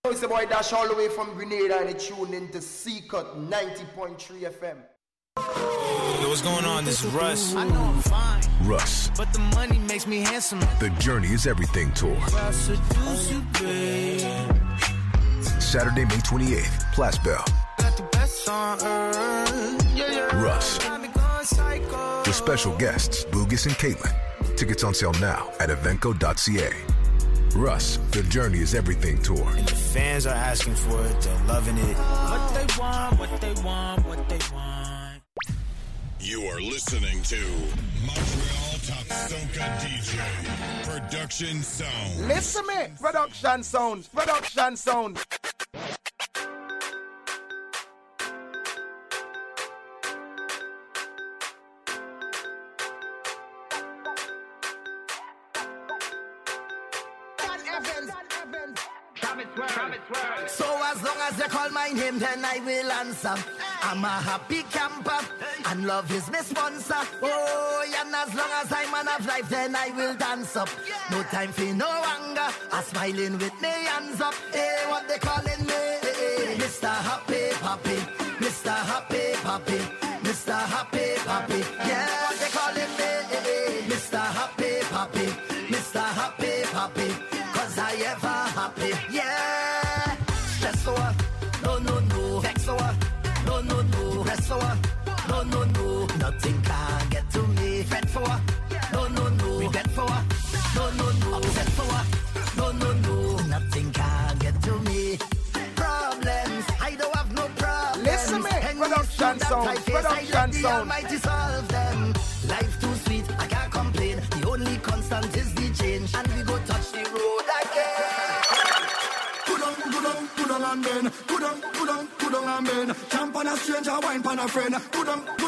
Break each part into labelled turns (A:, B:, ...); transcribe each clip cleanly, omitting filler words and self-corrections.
A: It's the boy Dash all the way from Grenada and it's tuned into C-Cut 90.3 FM.
B: Yo, what's going on? This is Russ.
C: I know I'm fine,
D: Russ,
C: but the money makes me handsome.
D: The Journey is Everything tour. Saturday, May 28th, Place Bell.
C: Got the best on earth. Yeah.
D: Russ.
C: Got me going psycho.
D: With special guests, Bugis and Caitlin. Tickets on sale now at evenco.ca. Russ, The Journey is Everything tour.
B: And the fans are asking for it. They're loving it.
C: What they want, what they want, what they want.
E: You are listening to Montreal Top Soca DJ Production Sound.
A: Listen me, Production Sounds.
F: So as long as they call my name, then I will answer. I'm a happy camper, and love is my sponsor. Oh, and as long as I'm man of life, then I will dance up. No time for no anger, I'm smiling with me hands up. Hey, what they calling me? Hey, Mr. Happy Papi, Mr. Happy Papi, Mr. Happy Papi. Yeah, what they calling me? Hey, Mr. Happy Papi, Mr. Happy Papi. 'Cause I ever happy, yeah. Stress over, no. Vex over, no. Rest over, no. Nothing can get to me. Fret for, no. Regret for, no. Upset for, no. Nothing can get to me. Problems, I don't have no problems.
A: Listen me, Production Sounds.
F: Almighty solve them. Life too sweet, I can't complain. The only constant is the change, and we go touch the road again.
G: Good on and men. Good on and men. Champ on a stranger, wine on a friend. Good on and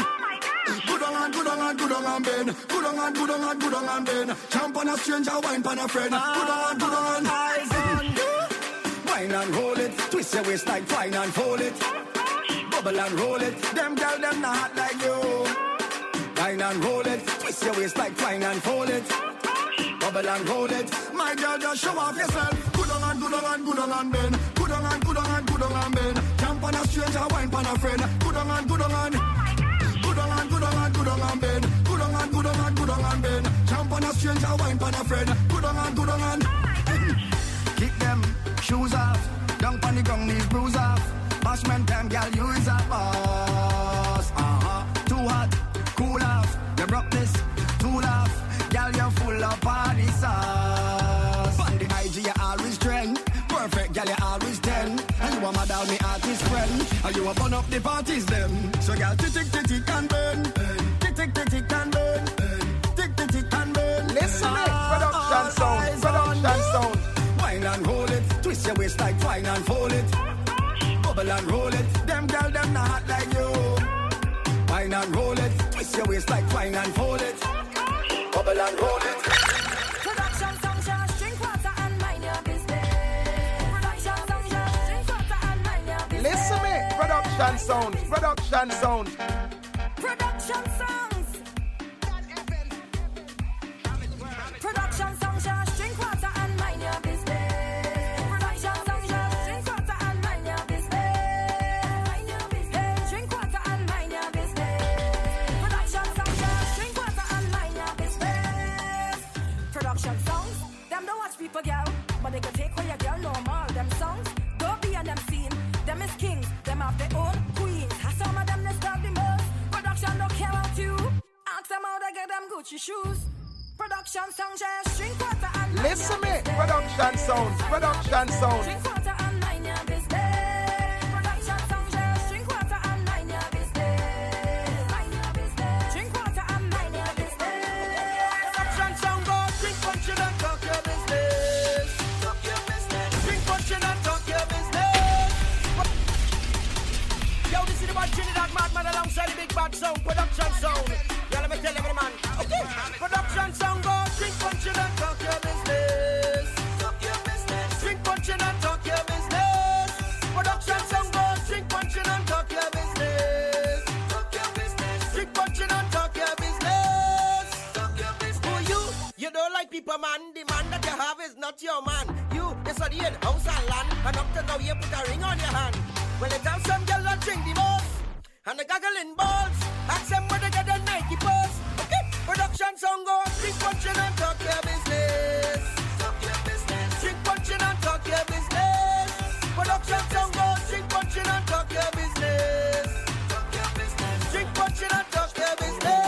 G: men. Good on and men. Champ on a stranger, wine on a friend. Good on. Eyes on you. Wine and roll it. Twist your waist like fine and fold it. Bubble and roll it. Them girl, them not like you. Wine and roll it. Twist your waist like fine and fold it. Bubble and roll it. My girl, just show off yourself. Good on and men. Good on and men. Jump on a stranger, wine on a friend. Good on and men. Good on and men. Jump on a stranger, wine on a friend. Good on. Kick them shoes off. Down on the ground, knees bruise off. Bashment them, girl, you is a boss. Too hot, cool off. You broke this, too laugh. Girl, you're full of party sauce. On the IG, you always trend. Perfect, girl, you always 10. And you a mad down me artist friend. And you a burn up the parties them. So girl, tick and burn. Tick and burn. Tick and burn.
A: Listen me, Production Sounds.
G: Wine and roll it. Twist your waist like twine and fold it. Bubble and roll it. Them girl, them not hot like you. Wine and roll it. Twist your waist like twine and fold it. Bubble and roll it.
H: Production song, just drink water and mind your business. Production song, just drink water and mind your business.
A: Listen me, Production Sounds.
H: Production songs. Production song, just drink water and mind your business. Production song, just drink water and mind your business. Mind your business. Drink water and mind your business. Production song, just drink water and mind your business. Production songs, them don't watch people, girl, but they can take away your girl normal. Them songs, don't be on them scene. Them is kings, them have their own queens. Some of them they stop the most. Production don't care about you. Ask them how they get them Gucci shoes. Production song, just drink water and mind
A: Listen
H: your
A: me,
H: business.
A: Production Sounds.
H: Drink water and mind your business. Production song, just drink water and mind your business. Mind your business. Drink water and mind your business.
C: Production song, go drink punch and talk your business. Talk your business. Drink punch and talk your business. Yo, this is the one Trinidad Madman alongside the big bad sound. Production sound. Yeah, let me tell every man. Okay. Production song, go drink punch and talk your business. Talk your business. Drink punch and talk your business. Production song, go drink punch and talk your business. Talk your business. Drink punch and talk your business. Talk your business. Who you? You don't like people, man. The man that you have is not your man. You Yes, I did. House and land. And up to now, you put a ring on your hand. Well, let's have some girls that drink the most. And the gaggling balls. Ask them where they get the Nike post. Okay, production song go. Drink punching and talk your business. Talk your business. Drink punching and talk your business. Production song go. Drink punching and talk your business. Talk your business. Drink punching and talk your business.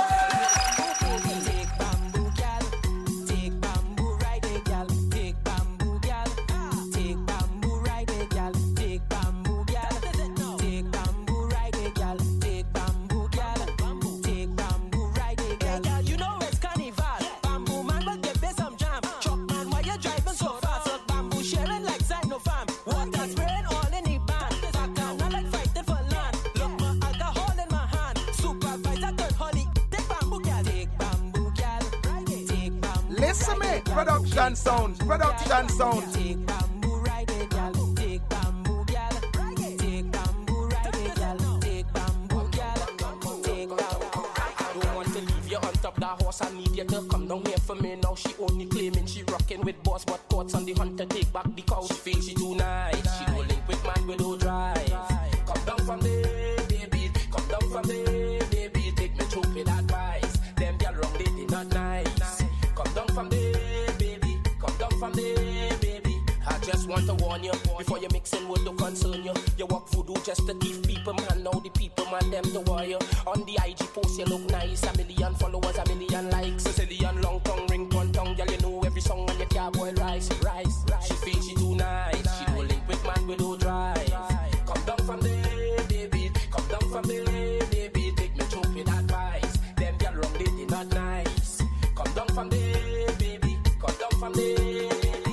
I: Take bamboo, gal. Take bamboo, ride it, gal. Take bamboo, gal. Take bamboo, ride it, gal. Take bamboo, gal. Take bamboo, ride it, gal. Take bamboo, gal. Take bamboo, ride it, gal. Hey, gal, you know it's carnival. Bamboo man will give me some jam. Truck man, why you driving so fast? So bamboo sharing like Sinopharm. Water spraying all in the band. Bacana like fighting for land. Look, my alcohol in my hand. Supervisor turn holly. Take bamboo, gal. Take bamboo, gal. Take bamboo.
A: Listen me, production sound, production sound.
I: Take bamboo, ride it, gal. Take bamboo, gal. Take bamboo, ride it, gal. Take bamboo, gal. Take bamboo.
J: I don't want to leave you on top that horse. I need you to come down here for me now. She only claiming she rocking with boss, but courts on the hunt to take back the cow. She feels she too nice. She don't link with man with no drive. Come down from there, baby. Come down from there, baby. Take me through with advice. Them girl wrong, they did not nice. Come down from there, baby. Come down from there, baby. I just want to warn you before you mixing with the concern you. You walk voodoo just to thief people, man. Now the people, man, them the warrior. On the IG post, you look nice. 1 million followers, 1 million likes. Sicilian long tongue, ring one tongue. Girl, you know every song on your car, boy, rise. She feels she too nice. She don't link with man with no drive. Come down from there, baby. Come down from there, baby. Take me through with advice. Them girl wrong, they did not nice. Come down from there, baby. Come down from there, baby.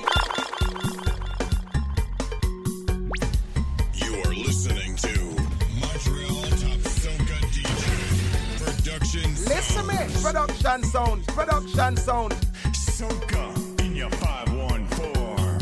E: You are listening to Montreal Top Soca DJ Production
A: Listen me, production sound, production sound.
E: Soca in your 514.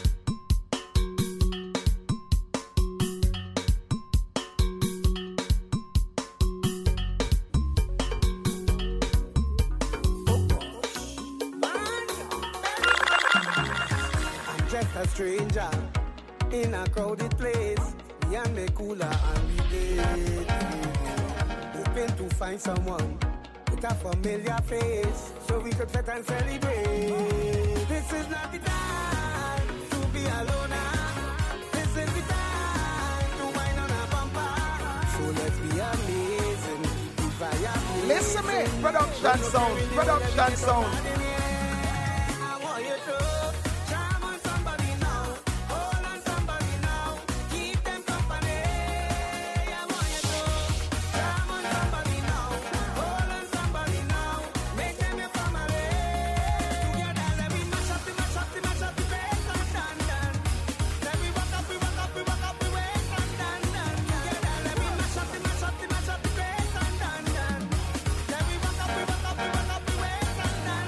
K: I'm just a stranger in a crowded place. Me and me cooler and we date. Hoping to find someone with a familiar face, so we could fit and celebrate. This is not the time to be alone. This is the time to wind on a bumper. So let's be amazing. If I am
A: Listen me, production sound, production sound.
K: I want you to charm on somebody now, hold on somebody now, keep them company. I want you to charm on somebody now, hold on somebody now, make them your family. Together let me mash up the place and done. Let me walk up, we waist and done. Together let me mash up the place and done. Let me walk up, we waist and done.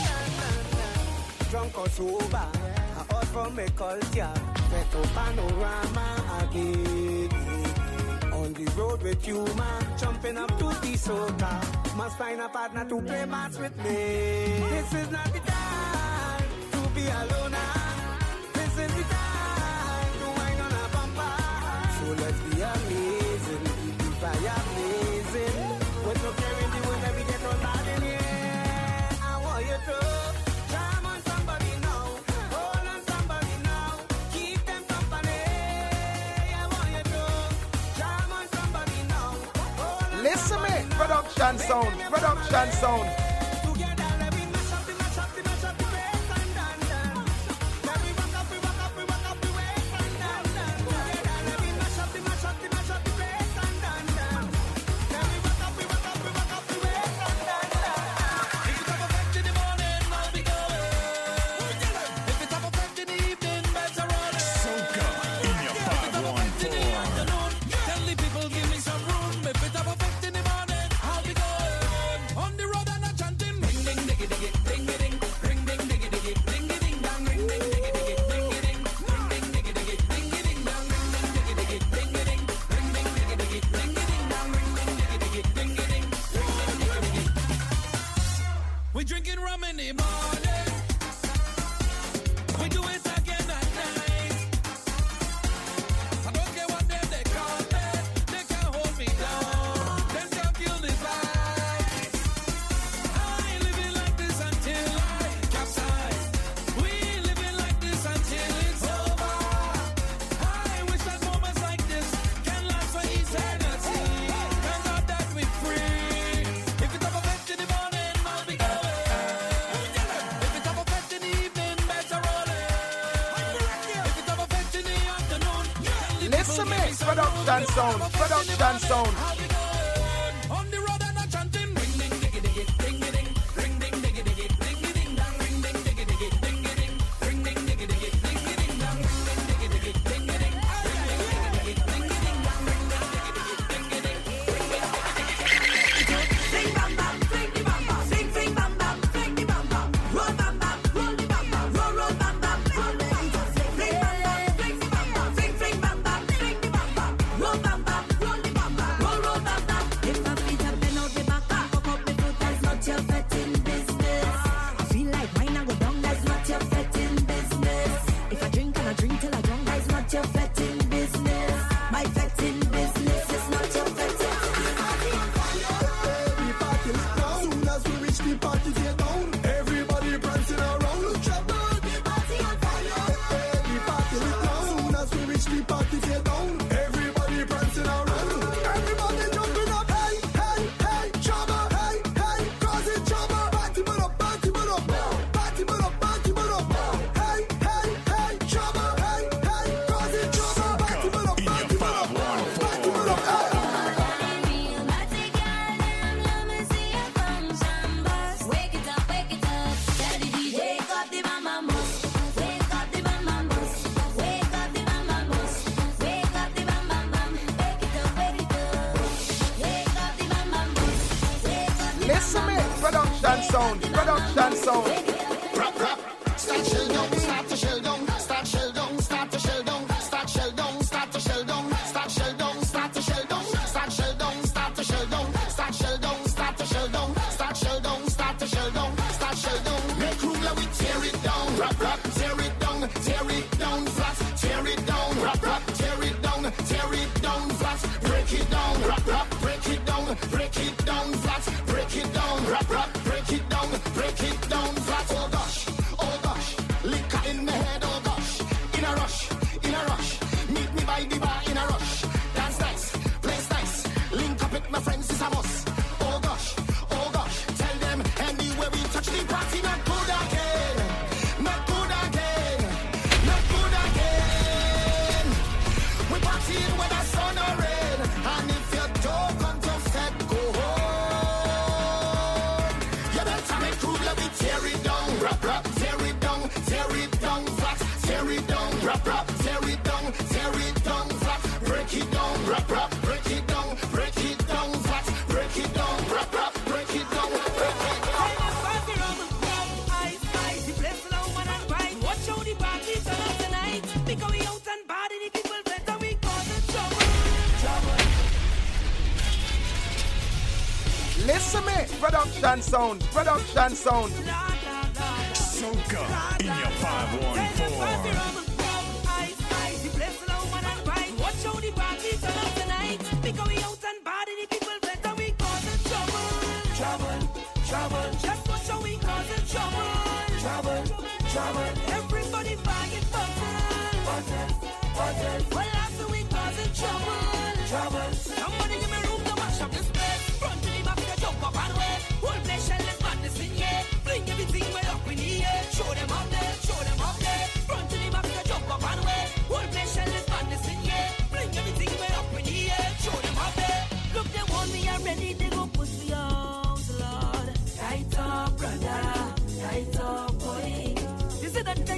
K: Drunk or sober, I out from a culture, better panorama again. On the road with you, man, jumping up to the soca. Must find a partner to play match with me. This is not the time to be alone. This is the time to wind on a bumper. So let's be amazing, if I amazing. With no caring, the way that we get on bad in here. I want you to charm on somebody now, hold on somebody now, keep them company. I want you to charm on somebody now, hold on
A: Listen me, production sound, production sound.
K: together. Let me mash up the place and done. Let me walk up, we waist and done. Together, let me mash up the place and done. Let me walk up, we waist and done.
C: If it's up effect in the morning, I'll be going. If it's up effect in the evening, better run it.
E: Soca in your 514.
C: Tell the people, give me some room. If it's up effect in the morning, I'll be going. On the road and I'm chanting. Ring ding diggy diggy, ding ding, ring ding diggy diggy, ding ding dong, ring ding diggy diggy, ding ding, ring ding diggy diggy, ding ding dong, ring ding diggy diggy, ding ding, ring ding diggy diggy, ding ding dong, ring ding diggy diggy, ding ding, ring ding diggy diggy. We drinking rum in the morning. We do it again
A: Production sound, production sound.
L: On the road and a chanting, ring ding diggy diggy, ding ding, ring ding diggy diggy, ding ding dong, ring ding diggy diggy, ding ding, ring ding diggy diggy, ding ding dong, ring ding diggy diggy, ding ding, ring ding diggy diggy, ding ding dong, ring ding diggy diggy, ding ding,
H: Sing bam bam, sing the bam bam, sing sing bam bam, sing the bam bam, roll bam bam, roll the bam bam, roll roll bam bam, roll the bam bam, sing bam bam, sing the bam bam, sing sing bam bam, sing the bam bam, roll bam bam, roll the bam bam, roll roll bam bam. If my feet have been out the back, cock up the foot, that's not your fetting business. I feel like wine and go down, that's not your fetting business. If I drink and I drink till I drunk, that's not your fetting business. My fetting business is not your fetting.
G: Soon as we reach the party, get down. Everybody prancing around. Trouble, the party on fire. The party lit now. Soon as we reach the party, get down. Everybody prancing around. Everybody jumping up. Hey, hey, hey, trouble. Hey, hey, causing trouble. Party but up, party but up. Party but up, party but up. Hey, hey, hey, trouble. Hey, hey, causing trouble. Party but up, party but up. Party but up.
H: Wake it up, daddy DJ. Wake up the mama bus. Wake up the mama bus. Wake up the mama bus. Wake up the mama bum. Wake it up, wake it up. Wake up the mama bus. Wake up the
A: Listen me, production sound, production sound.
G: Rap, rap, start shell down, start to shell down, start shell down, start to shell down, start shell down, start to shell down, start shell down, start to shell down, start shell down, start to shell down, start shell down, start to shell down, start shell down, start to shell down, start shell down. Make room, let we tear it down, rap, rap, tear it down flat, tear it down, rap, rap, tear it down flat, break it down, rap, rap, break it down flat, break it down, rap, rap, break it down flat. Oh gosh, liquor in the head, oh gosh, in a rush, meet me by the bar in a rush, dance nice, place nice, link up with my friends, it's a must. Oh gosh, tell them anywhere we touch the party, not good again, not good again, not good again. We partying when the sun or rain, and if you don't come to set, go home. You better make room, let me tear it down, rap, rap, tear it down flat, tear it down, rap, rap, tear it down flat, break it down, rap, rap, break it down flat, break it down, rap, rap, break it down, break it down.
A: Listen me, production sound, production sound.
E: Soca in your 514.
H: Everybody buying buttons. Well, after we causing trouble. Somebody give me room to mash up this place. Front to the back, you jump up and way. Whole place shell is madness in here. Bring everything way up in here. Show them up there. Front to the back, you jump up and way. Whole place shell is madness in here. Bring everything way up in here. Show them up there. Look, they want me already. They go push me out, Lord. Tight up, brother. Tight up, boy. This is the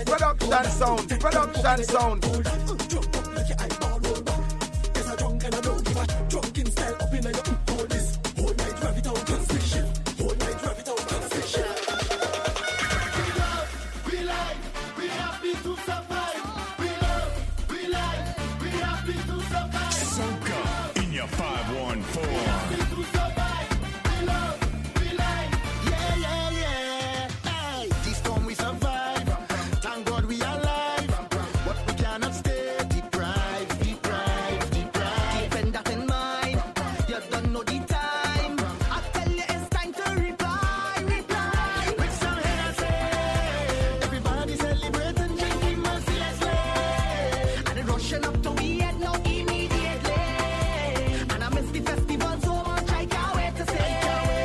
A: Production sound. Production sound.
L: Jump up like your eyeball roll back. Yes, I drunk and I don't give a drunken style up in your hold this. Whole night drive it out and switch it. Whole night drive it out and switch it.
M: We love, we like, we happy to survive. We love, we like, we happy to survive.
E: Soca in your 514.
M: Happy to survive. We love, we like.
F: Yeah, yeah, yeah. Hey, this storm we survive. Thank God we are alive. But we cannot stay deprived. Keeping that in mind. You don't know the time. I tell you it's time to reply. With some Hennessy. Everybody celebrating, drinking mercilessly. And it rushing up to we head now immediately. And I miss the festival so much I can't wait to say.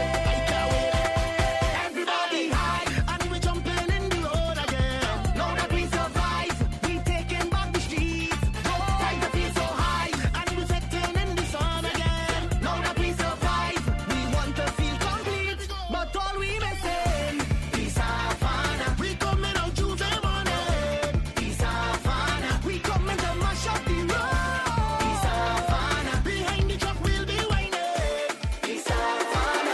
F: Everybody high, and we jumping in the road again. Now that we survive, we taking back the streets. Time to feel so high, and we setting in the sun again. Now that we survive, we want to feel complete, but all we missing is Havana. We coming out Tuesday morning. Is Havana. We coming to mash up the road. Is Havana. Behind the truck we'll be whining. Is Havana.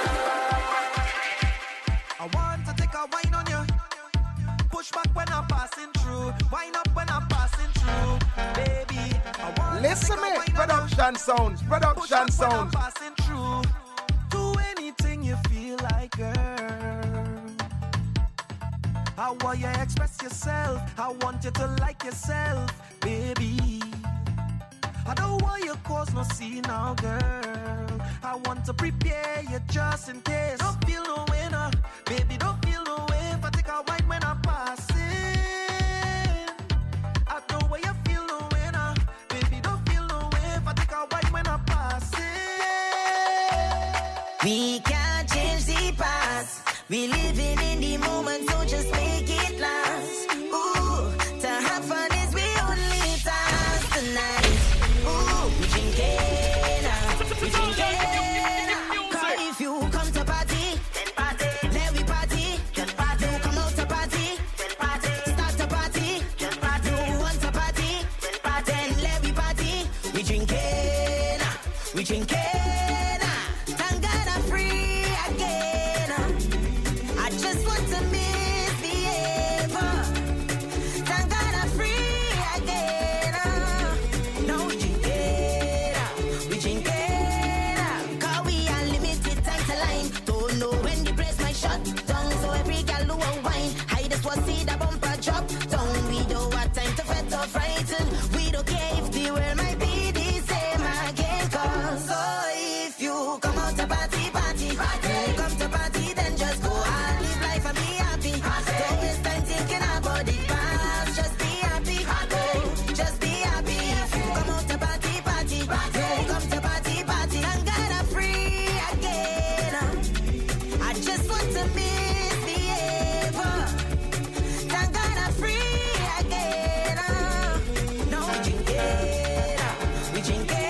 N: I want to take a wine on you. Push back when I'm passing through. Wine up when I'm passing through. Baby, I want
A: Listen
N: to
A: me.
N: take a wine on
A: Production sounds.
N: you. Push
A: Production
N: back when I'm
A: sounds.
N: passing through. Do anything you feel like, girl. How will you express yourself? I want you to like yourself, baby. I don't want you cause no scene now, girl. I want to prepare you just in case. Don't feel no winner, baby. Don't feel no way if I take a wine when I'm passing. I don't want you feel no winner, baby. Don't feel no way if I take a wine when I'm passing.
O: We can't change the past. We living in the moment, so just make it last. Ooh, to have fun is we only task tonight. Ooh, we drinking, we drinking. 'Cause if you come to party, then party. Let we party, then party. You come out to party, then party. Start to party, then party. You want to party, then party. Then let we party. We drinking, we drinking. Thank God I'm free again. I just want to misbehave. Thank God I'm free again. No, we drink it. 'Cause we are limited time to line. Don't know when the place might shut down. So every gal who won't wine, I just want to see the bumper drop down. We don't have time to fret or frighten. We don't care if the world might be the same again. 'Cause if you come out to party, party. You come to party, then just go out, live life and be happy. Don't waste time thinking about the past. Just be happy. Just be happy. If you come out to party, party. You come to party, party. Thank God I'm free again. I just want to misbehave. Thank God I'm free again. No, we drink it. We drink it.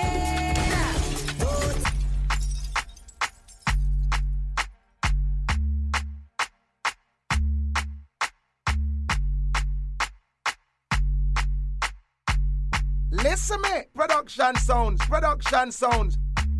A: Listen me. Production sounds. Production sounds.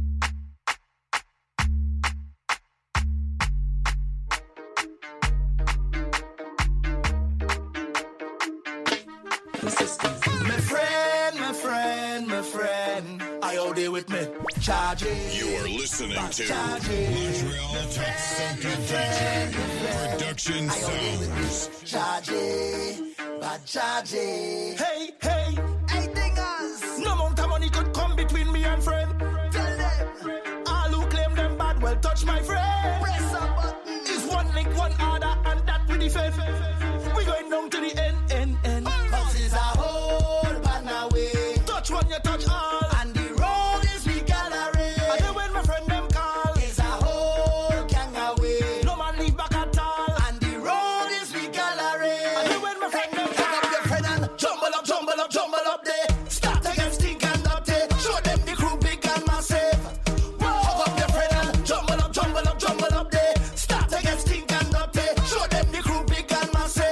L: My friend, I all day with me. Charge it.
E: You are listening to Montreal Top Soca DJ Production Sounds.
L: Charge it. Bad charge it. Hey, hey. Hey, dingers. No amount of money could come between me and friend. Tell them. All who claim them bad, well, touch my friend. Press a button. It's one link, one order, and that we defend. We going down to the end. Cause it's a whole pan away. Touch one, you touch all. And the road is we gallery. And then when my friend them call, it's a whole gang away. No man leave back at all. And the road is we gallery. And then when my friend them call, pick up your friend and jumble up there. Start against the gang up there. Show them the crew big and massive. Hug up your friend and jumble up there. Start against the gang up there. Show them the crew big and massive.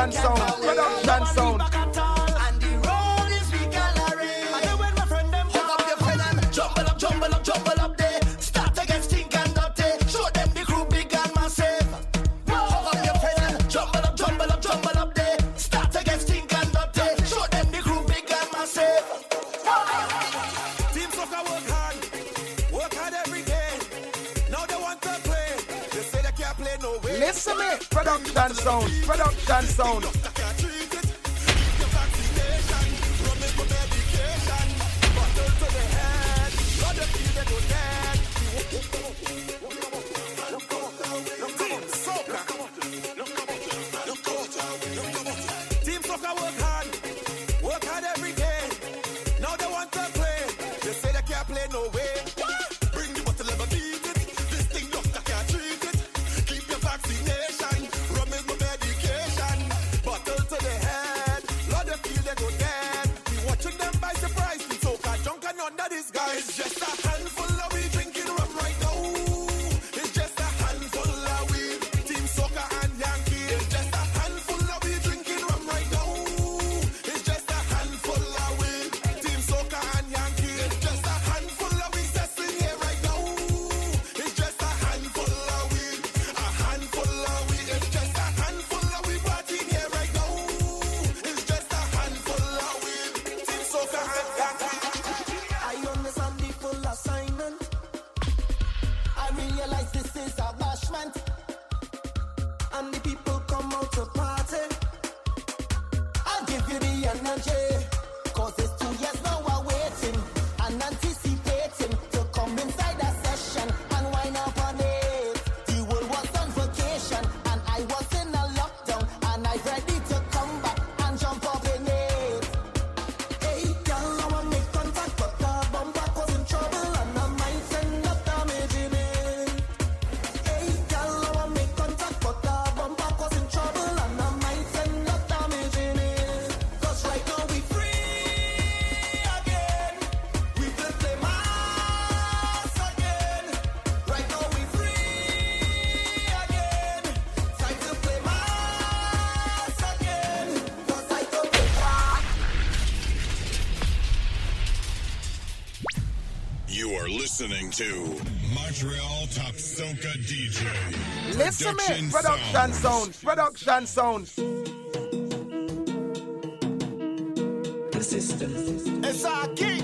C: Production sound. Production sound.
F: And the road is recoloring. And when my friend them hook up your friend and jumble up there. Start to get stink and dirty. Show them the crew big and massive. Hook up your friend and jumble up there. Start to get stink and dirty. Show them the crew big and massive.
N: Team Soca work hard every day. Now they want to play. They say they can't play no way.
C: Listen me. Production sound. Production sound.
N: Team Soca work hard every day. Now they want to play. They say they can't play no way. Bring the bottle, never beat it. This thing doctor can't treat it. Keep your vaccination. Rum is my medication. Bottle to the head. Lord, they feel they go dead. We watching them by surprise. Team Soca drunk and under this guy. It's just a handful of we drinking rum right now. It's just a handful of weed. Team Soca and Yankee. It's just a handful of we drinking rum right now. It's just a handful of weed. Team Soca and Yankee. It's just a handful of we sessing here right now. It's just a handful of weed. A handful of weed. It's just a handful of we partying here right now. It's just a handful of weed. Team Soca and Yankee.
F: I understand the full assignment. I realize this is a bashment. And the people come out to party. I'll give you the energy. Cause it's 2 years now we're waiting and anticipating to come inside a session and wind up on it. The world was on vacation and I was in a lockdown and I'm ready to come back and jump up in it. Hey, girl, now I make contact, but the bumper was in trouble and I might end up damaging it. Hey, girl, now I make contact, but the bumper was in trouble and I might end up damaging it. Cause right now we free again. We will play mass again. Right now we free again. Time to play mass again. Cause I don't play
E: You are listening to Montreal Top Soca DJ.
C: Listen me. Production sound. Production sound.
F: the system. It's a key.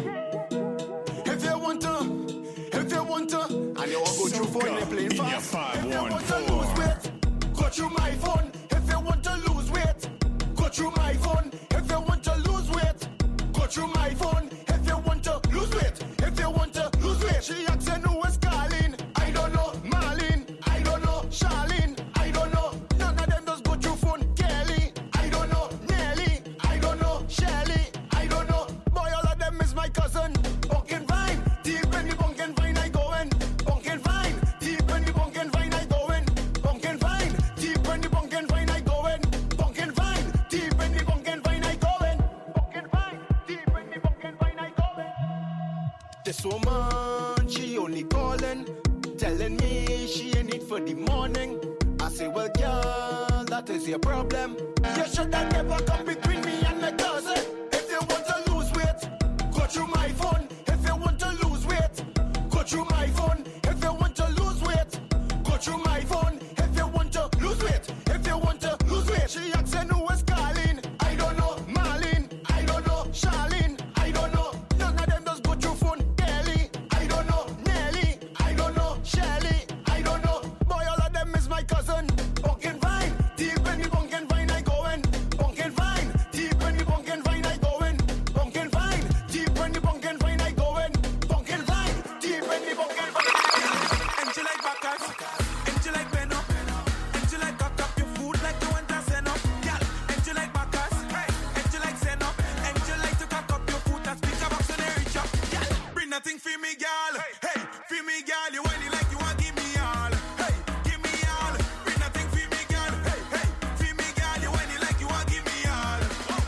F: If you want to, and you want to go through phone and play fast. If you want to lose weight, go through my phone. If you want to lose weight, go through my phone. If you want to lose weight, go through my phone. If you want to lose weight, if you want to lose weight, she asks who is calling. I don't know, Marlene. I don't know, Charlene. I don't know. None of them just go through phone. Kelly. I don't know, Nelly. I don't know, Shelly. I don't know. Boy, all of them is my cousin. Pumpkin vine, deep in the pumpkin vine I going. Pumpkin vine, deep in the pumpkin vine I going. Pumpkin vine, deep in the pumpkin vine I going. Pumpkin vine, deep in the pumpkin vine I going. Pumpkin vine, deep in the pumpkin vine I going. This woman, she only calling, telling me she ain't it for the morning. I say, well, girl, that is your problem. You should have never come between me and my cousin. If you want to lose weight, go through my phone. If you want to lose weight, go through my phone. If you want to lose weight, go through my phone. If you want to lose weight, if you want to lose weight, she asking who is calling. I don't know, Marlene. I don't know, Charlene. I don't know. None of them just go through phone. Kelly. I don't know, Nelly. I don't know, Shelly. I don't know. Boy, all of them is my cousin. Pumpkin vine, deep in the pumpkin vine I going. Pumpkin vine, deep in the pumpkin vine I going. Pumpkin vine, deep in the pumpkin vine I going. Pumpkin vine, deep in the pumpkin vine.
N: And you like Bacchus, and you like Beno, and you like cock up your food like you want to send up, yeah. And you like Bacchus, and you like send up, and you like to cock up your food and speak about so they reach up, yeah. Bring nothing for me, girl, hey, for me, girl, you want it like you want give me all, hey, give me all. Bring nothing for me, girl, hey, for me, girl, you want it like you want give me all,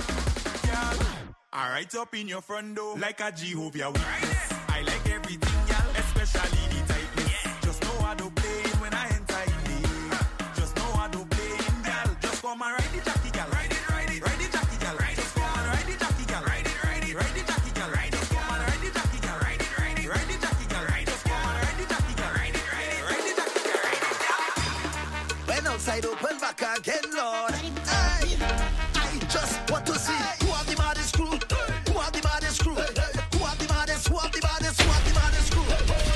N: girl. I right up in your front door like a Jehovah Witness. I like everything, girl, especially the tightness. Just know how to play it when I enter in the Just know how to play it, girl. Just come and ride the jockey, girl.
F: outside, open back again, Lord. I just want to see who have the maddest crew. Who have the maddest crew? Who have the maddest? Who have the maddest? Who have the maddest crew?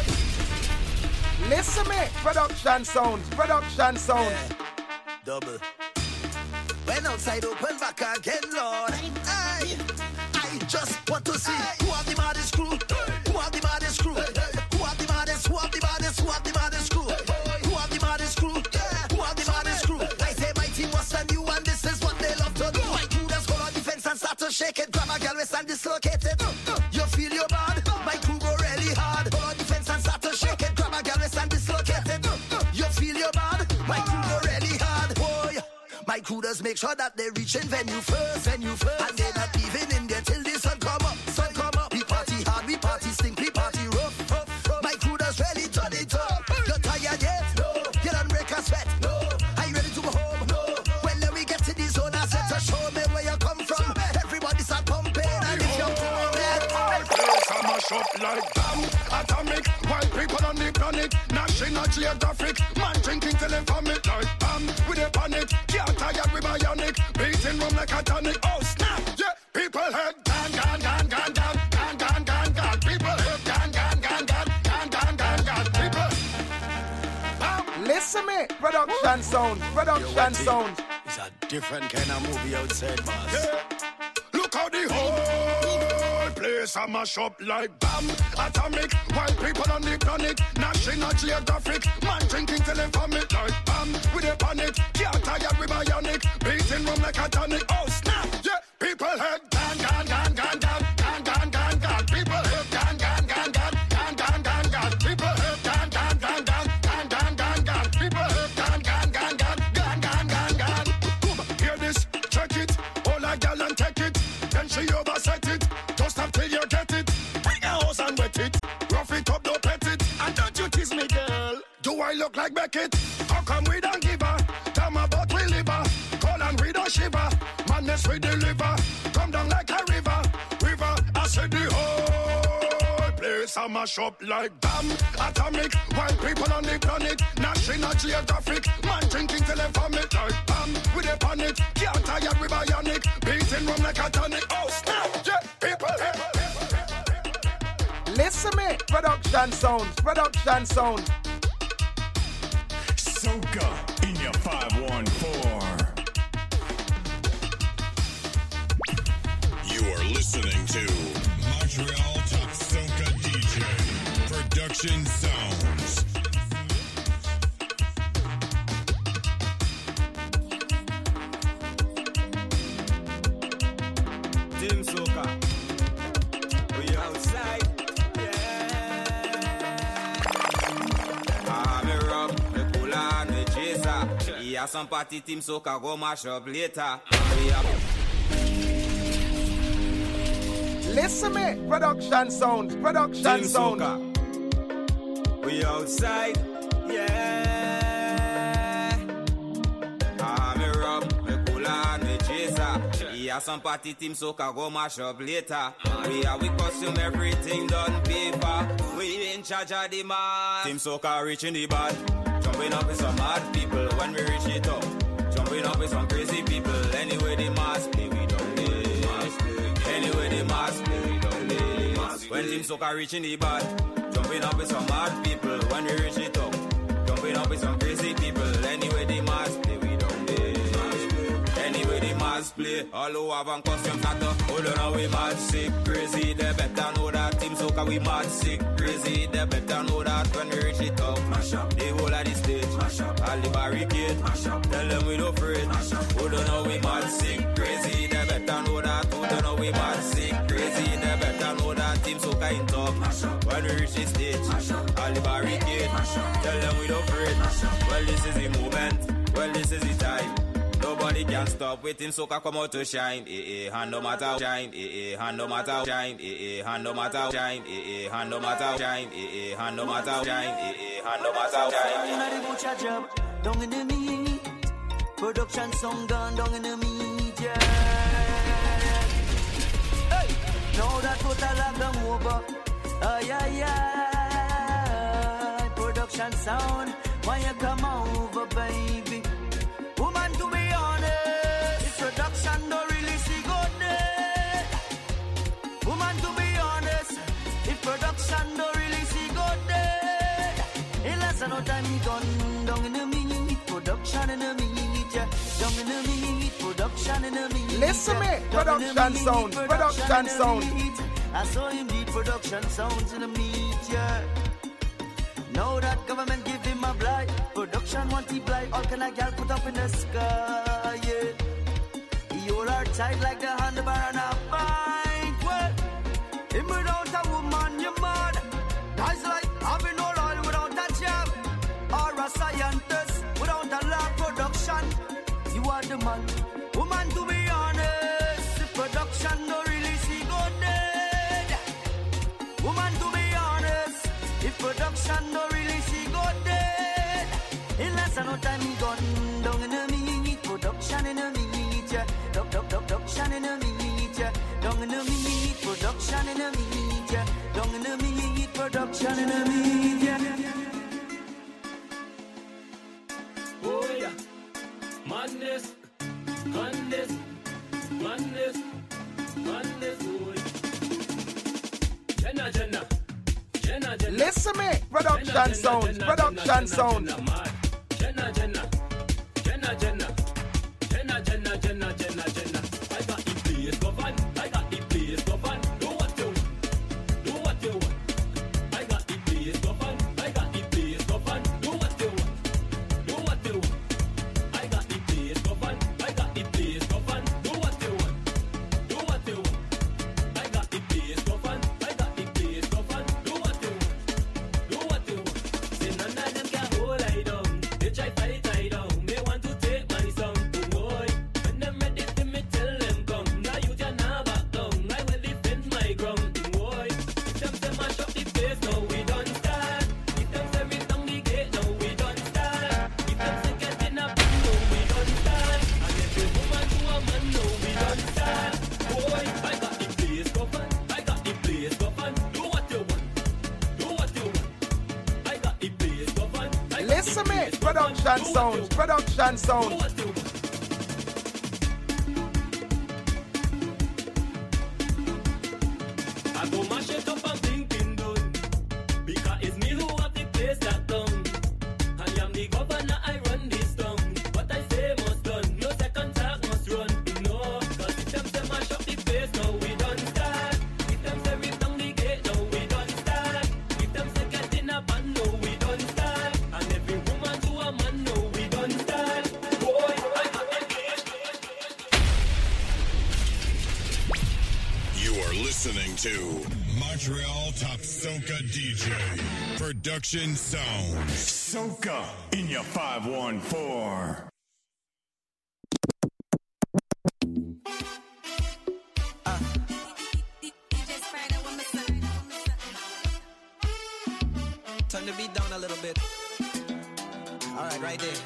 A: Listen me, production sound.
F: Double. When outside, open back again, Lord. I just want to see who have the maddest crew. Who have the maddest crew? Who have the maddest? Who have the maddest? Who have the maddest crew? Who have the maddest crew? Who have the maddest crew? I say my team was than you, and this is what they love to do. My crew does go on defense and start to shake it. Grab a gal waist and dislocate it. You feel your bad? My crew go really hard. Go on defense and start to shake it. Grab a gal waist and dislocate it. You feel your bad? My crew go really hard. Boy, my crew does make sure that they reach in venue first. And they're not leaving in there till the sun come up. We party hard, we party stink, we party rough. My crew does really turn it up. You're tired yet? No. You don't break a sweat? No. Are you ready to go home? No. Well, then we get to the zone, I said to show me where you come from. Everybody start pumping, and if you're coming,
G: I mash up like bomb, atomic. While people on the planet, National Geographic. Man drinking till they vomit like bomb. With a panic, can't tire with bionic. Beating rum like a tonic. Oh snap, yeah. People head gan. People head gan. People.
A: Listen me, production sound.
G: It's a different kind of movie outside, boss. Yeah. Look how the whole place I mash up like bomb, atomic. While people on the planet, National Geographic. Man drinking till they vomit like bomb. With a panic, can't tire with bionic. Beating rum like a tonic. Oh snap, yeah. People head gan. People head gan. People head gan. People head gan. Hear this, check it. All a gal and take it. Then she overset it. Just until you get it. Bring a house and wet it. Rough it up, don't pet it. And don't you tease me, girl. Do I look like Beckett? How come we don't give her? Tell my about we live her. Call and we don't shiver. Madness we deliver. Come down like a river. I said the whole place I mash up like bomb, atomic. While people on the planet, National Geographic. Man drinking till they vomit like bomb. With a panic, can't tire with bionic. Beating rum like a tonic. Oh snap, yeah, people.
A: Listen me, production sound.
E: Soca in your 514. You are listening to Montreal Top Soca DJ Production Sounds.
P: Team Soca, we outside, yeah. I'm a rob, me pull on, me chaser. Yeah, some party Team Soca go mash up later. We have.
A: Listen me, production sound.
P: Soca. We outside, yeah. I'm a rob, me pull on, me chaser. Yeah, some party Team Soca go mash up later. We costume, everything done paper. We in charge of the man. Team Soca reaching the bad. Jumping up with some mad people when we reach it up. Jumping up with some crazy people. Anyway, the mass play, we don't live. Anyway, the mass play, we don't live. When Team Soca reaching the bad. Jumping up with some mad people when we reach it up. Jumping up with some crazy people. Anyway, the mass play, we don't live. Anyway, the mass play. All who have on costumes at the hold on, we mad sick crazy. They better know that Team Soca we mad sick crazy. They better know that when we reach it up, mash up the whole of the stage, mash up all the barricade, mash up. Tell them we don't afraid, mash up. Hold on, we mad sick crazy. They better know that. Hold on, we mad sick crazy. They better know that Team Soca in top, mash up. When we reach the stage, mash up all the barricade, mash up. Tell them we don't afraid, mash up. Well, this is the moment. Well, this is the time. Nobody can stop with Team Soca come out to shine. Hand no matter shine. Hand no matter shine. Hand no matter shine. Hand no matter shine. Hand no matter shine. Hand no matter shine.
Q: Inna the butcher job, down in the meat. Production song done down in the meat. Yeah. Hey, now that total lockdown over. Production sound, why you come over, baby?
N: Woman, to be honest, if production don't really see good day. Woman, to be honest, if production don't really see good day. In less than no time, he gone down in the meat, production in the meat, yeah. Down in the meat, production in the meat.
A: Listen me, production sound, production sound.
N: I saw him need production sounds in the meat, yeah. Now that government give him a blight, production want he blight. All kind of gal put up in the sky, yeah. He hold her tight like the handlebar on a bike. Well, him without a woman, you mad. That's like having no oil without a job, or a scientist without a lab production. You are the man. Woman, to be honest, if production don't really see good dead. Woman, to be honest, if production don't really see good dead. In less than no time, he gone down in the meat, production in the meat, yeah. Production in the meat, yeah. Down in the meat, production in the meat, yeah. Down in the meat, production in the meat, yeah.
R: Oh yeah, madness, madness, madness, madness, oh yeah. Jenna, Jenna, Jenna, Jenna.
A: Listen me, production sound, production sound.
R: Jenna, Jenna, Jenna, Jenna, Jenna, Jenna, Jenna, Jenna, Jenna. I got the place govern, I got the place govern. Do what you want, do what you want. I got the place govern, I got the place govern. Do what you want, do what you want. I got the place govern, I got the place govern. Do what you want, do what you want. I got the place govern, I got the place govern. Do what you want, do what you want. Say none of them can hold I down. They try fight I down. They want to take my song to boy. When them ready to me tell them come. Now you can never back down. I will defend my ground to boy. If them say mash up the place, now we don't stand. If them say rip down the gate, now we don't stand. If them say get in a band, now we don't stand. And if a woman to a man, now we don't stand. Boy, I got the place governed. I got the place governed. Do what you want. Do what you want. I got the place governed. I got
A: Listen me, production sound, production sound.
R: I go mash it up and thinking done. Because it's me who have the place that done. I am the governor, I run this town. What I say must done, no second talk must run. No, cause if them say mash up the place, now we don't stand. If them say rip down the gate, now we don't stand. If them say get in a band, no we don't stand. And every woman to a man, no we don't stand. Boy, I got the place.
E: You are listening to Montreal Top Soca DJ Production Sounds.
S: Soca in your 514.
I: Turn the beat down a little bit. All right, right there.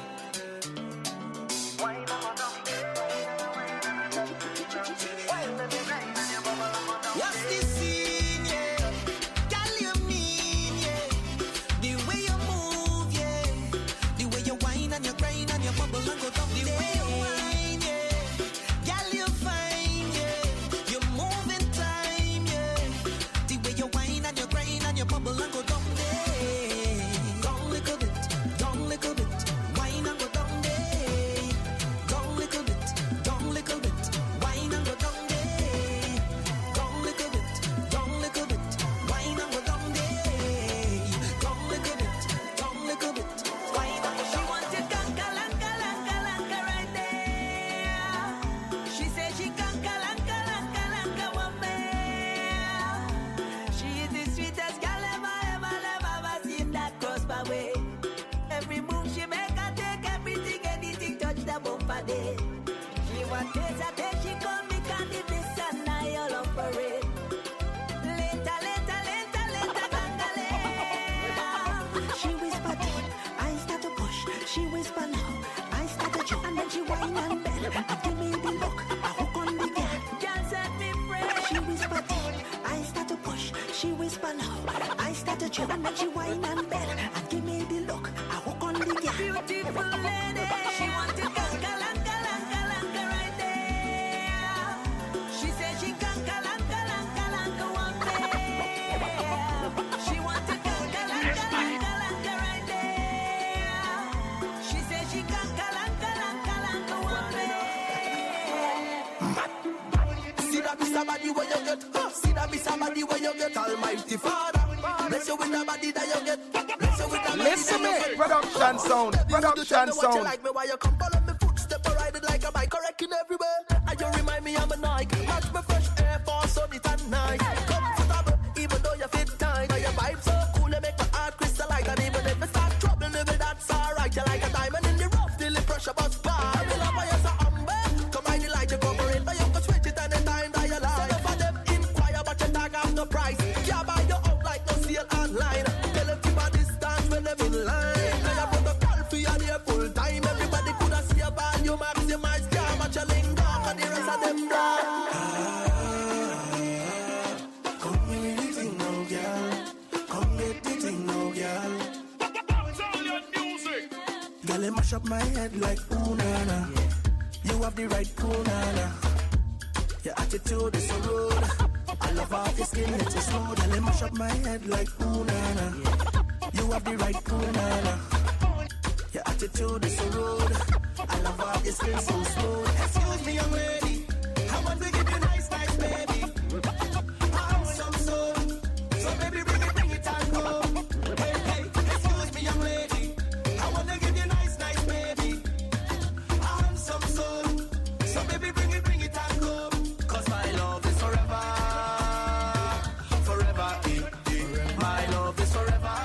I: What's this scene, yeah? Girl, you mean, yeah? The way you move, yeah. The way you whine and you grind and you bubble and go down. The way you whine, yeah. Girl, you fine, yeah. You move in time, yeah. The way you whine and you grind and you bubble and go down there. Down little bit, down little bit. Whine and go down there. Down little bit, down little bit. Whine and go down there. Down little bit, down little bit. Whine and go down there. Down little bit, down little bit. Whine and go down. She wants it ganka lanka lanka lanka right there. She said she ganka lanka lanka lanka woman. She is the sweetest girl ever seen that cross my way. Every move she make, I take everything, anything touch the bumper day. She want this, I take, she call me candy, this and I all up for it. Later, later, later, later, gangale. She whisper deep, I start to push. She whisper now, I start to jump. And then she whine and bend, and give me the look, I hook on the girl. Can't set me free. She whisper deep, I start to push. She whisper now, I start to jump. And then she whine and bend, and give me the look, I hook on the girl. Beautiful lady, she want to ganka
C: a body where you get. See that miss a body where you get. Almighty Father, bless you with the body that you get. Bless you with the body
A: Listen
C: that you
A: me,
C: get.
A: production sound, production
C: You
A: sound.
C: like me while you come follow me footstep, I ride it like a bike, correcting everywhere. And you remind me I'm a Nike. Match me fresh Air Force on it and night. Comfortable, even though you fit tight. Now your vibe so cool, you make my heart crystallize. And even if you start trouble, maybe that's alright. You like a diamond in the rough, till the pressure bust by. I love how you're so humble. Come by the light, you cover it, but you can switch it anytime that you like. Some of them inquire, but you tag off the price. Can't buy you out like no sale online. Tell them keep a distance when them in line. Now you put a call for you there full time. Everybody could have see a value, maximize, can't match a link down, and the rest of them blind.
N: Come with the thing now, girl. Come get the thing now, girl. Girl, it mash up my head like ooh na na. You have the right cool na na. Your attitude is so rude. I love how your skin it's so smooth. Girl, it mash up my head like ooh na na. You have the right cool na na. Your attitude is so rude. I love how your skin so smooth. Excuse me, young lady. I want to give you nice, nice baby. I'm some soul. So baby, bring it and go. Hey, hey, excuse me, young lady. I want to give you nice, nice baby. I'm some soul. So baby, bring it and go. Cause my love is forever. Forever, my love is forever.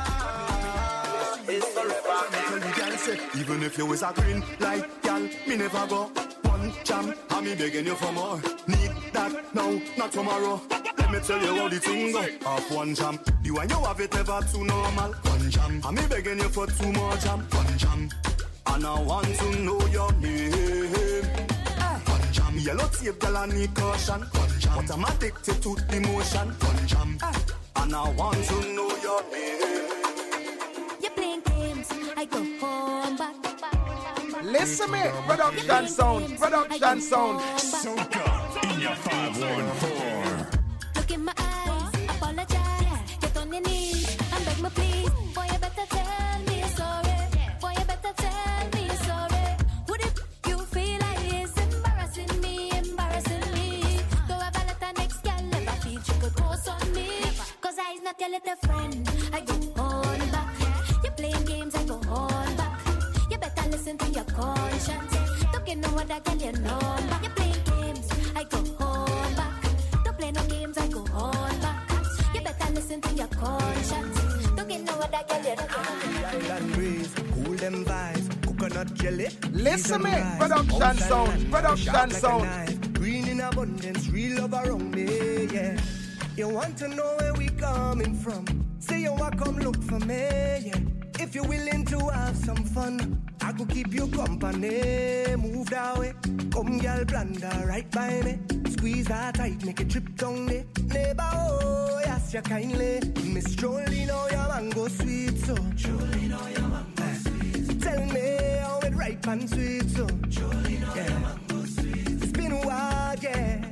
N: It's forever. Even if you was a green light, gal, me never go. One jam, and me begging you for more. Need that now, not tomorrow. Let me tell you how the thing go. Off one jam, the one you have it never too normal. One jam, and me begging you for two more jam. One jam, and I want to know your name. One jam, yellow tape, girl, I need caution. One jam, but I'm addicted to emotion. One jam, and I want to know your name.
H: You're playing games, I go home back.
A: Listen me, production sound, production sound.
S: Soca in your 514.
H: Look in my eyes, apologize. Get on your knees and beg me please. Boy, you better tell me sorry. Boy, you better tell me sorry. What if you feel like it's embarrassing me? Though I let the next girl never feel she could ghost on me. Cause I's not your little friend. I go on back. You're playing games, I go on back. You better listen to your conscience. Don't get no other girl you know. You're playing games, I go on back. Don't play no games, I go on back. You better listen to your conscience. Don't get no other girl you know.
N: Island breeze, cool them vibes, coconut jelly.
A: Listen me, production sound, production sound.
N: Green in abundance, real love around me, yeah. You want to know where we coming from? Say you want come look for me, yeah. If you're willing to have some fun, I could keep you company. Move that way, come girl, blunder right by me. Squeeze that tight, make it trip down there. Neighbor, oh, yes, you kindly. Miss Jolie, know your mango sweet, so Jolie, know your mango sweet. Tell me how it ripe and sweet, so Jolie, know your mango sweet. It's been a while, yeah.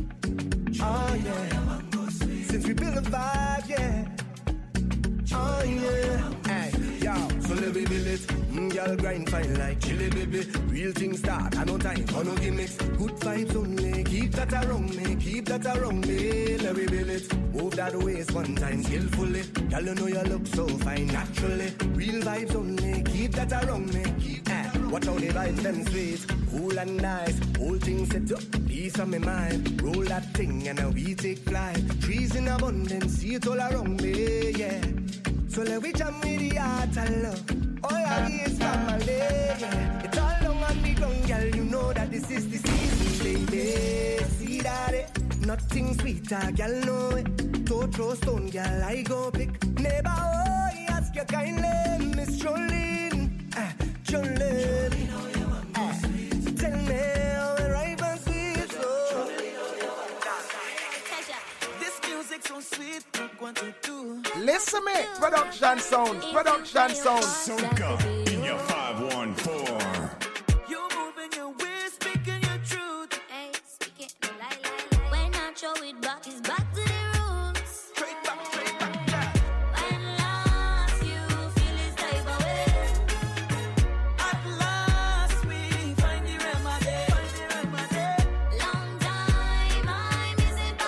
N: Oh, yeah. Since we built a vibe, yeah. Oh, yeah. Hey, yo, so let me build it. Y'all grind fine like chili, baby. Real things start, I no time for no gimmicks. Good vibes only, keep that around me. Keep that around me, let me build it. Move that waist one time skillfully. Y'all you know you look so fine naturally. Real vibes only, keep that around me. Watch how the vibes them sweet. Cool and nice, whole thing set up. Peace on my mind, roll that thing and now we take flight. Trees in abundance, see it all around me, yeah. So let we jam with the heart and love. All I need is family, yeah. It's all long on the ground, girl. You know that this is the season, baby. See that it? Nothing sweeter, girl, know it. Don't throw stone, girl, I go pick. Neighbor, oh, he ask you kindly. Miss Jolene, Jolene. Tell me how it ripe and sweet, so. This music's so sweet, look what you do.
A: Listen me, production sound, production sound.
S: Soca in your 514.
H: You moving your ways, speaking your truth. Hey, speaking lie. When I throw it back, it's back to the roots. Straight back, yeah. When last you feel this type of way. At last we find the remedy. Long time I'm missing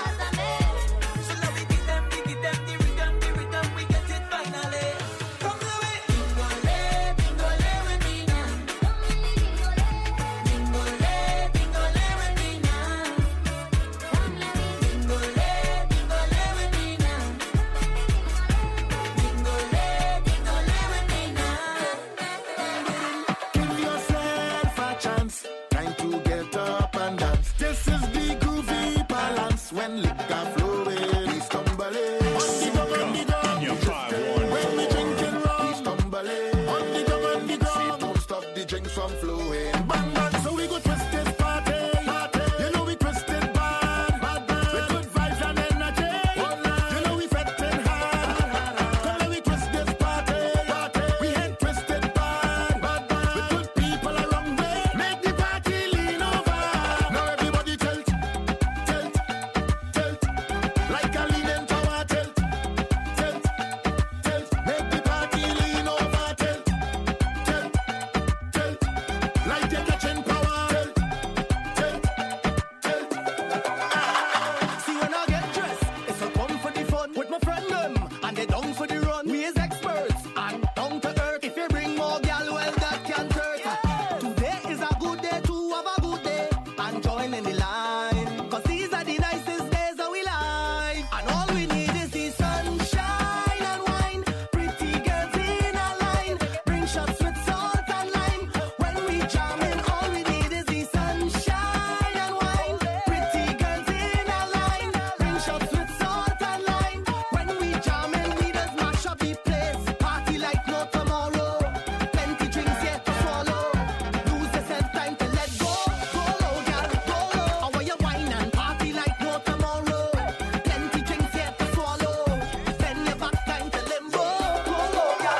M: come flowing. Bang bang, so we go twist this party. You know we twist it bad. With good vibes and energy. You know we fetting hard. Come let we twist this party. We head twisted bad. With good people around me. Make the party lean over. Now everybody tilt, tilt, tilt. Like a leaning tower, tilt, tilt, tilt. Make the party lean over, tilt, tilt, tilt. Like you're catching power, tilt, tilt, tilt.
F: See when I get dressed, it's a come for the fun with my friend them, and they down for the run. We is experts and down to earth. If you bring more gal, well that can hurt. Today is a good day to have a good day and join in the line. 'Cause these are the nicest days that we like. And all we need is the sunshine and wine. Pretty girls in a line, bring shots with salt and lime. When we jam in, all we need is the sunshine and wine. Pretty girls in a line, bring shots with salt and lime. When we jam in, we just mash up the place. Party like no tomorrow. Plenty drinks yet to swallow. Lose yourself, time to let go. Go low, girl, go low. How are you wine and party like no tomorrow? Plenty drinks yet to swallow. Bend your back, time to limbo. Go low, girl.